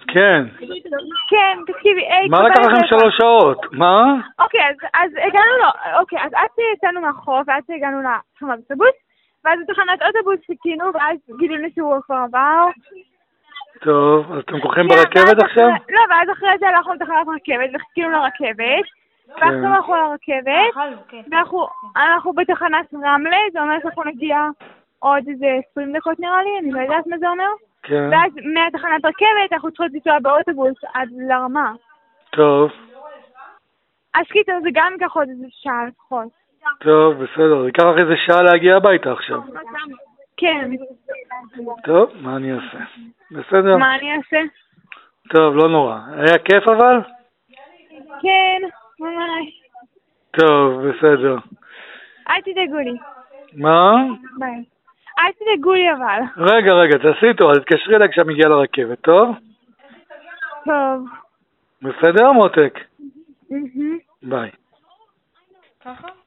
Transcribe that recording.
כן. כן, תקשיבי, מה לקח לכם 3 שעות? מה? אוקיי, אז הגענו אוקיי, אז עד שיצאנו מהחוף, ועד שהגענו לתחנת אוטובוס, ואז בתחנת אוטובוס חיכינו, ואז גילינו שהוא כבר עבר. טוב, אז אתם כולכם ברכבת עכשיו? לא, ואז אחרי זה הלכנו לתחנת רכבת, וחיכינו לרכבת, ועכשיו אנחנו לרכבת, ואנחנו בתחנת רמלה, זה אומר שאנחנו נגיע עוד איזה 20 דקות נראה לי, אני לא יודעת מה זה אומר. כן. ואז מהתחנת רכבת אנחנו צריכות לנסוע באוטובוס עד לרמה. טוב. אז קיצר זה גם ייקח עוד איזה שעה לפחות. טוב, בסדר. ייקח לך איזה שעה להגיע הביתה עכשיו. כן. טוב, מה אני אעשה? בסדר? מה אני אעשה? טוב, לא נורא. היה כיף אבל? כן, ממש. טוב, בסדר. אל תדאגו לי. מה? ביי. אל תדאגו לי אבל. רגע, תעשי טוב, אז תקשרי אליי כשמגיע לרכבת, טוב? טוב. בסדר, מותק? ביי. ביי. ככה?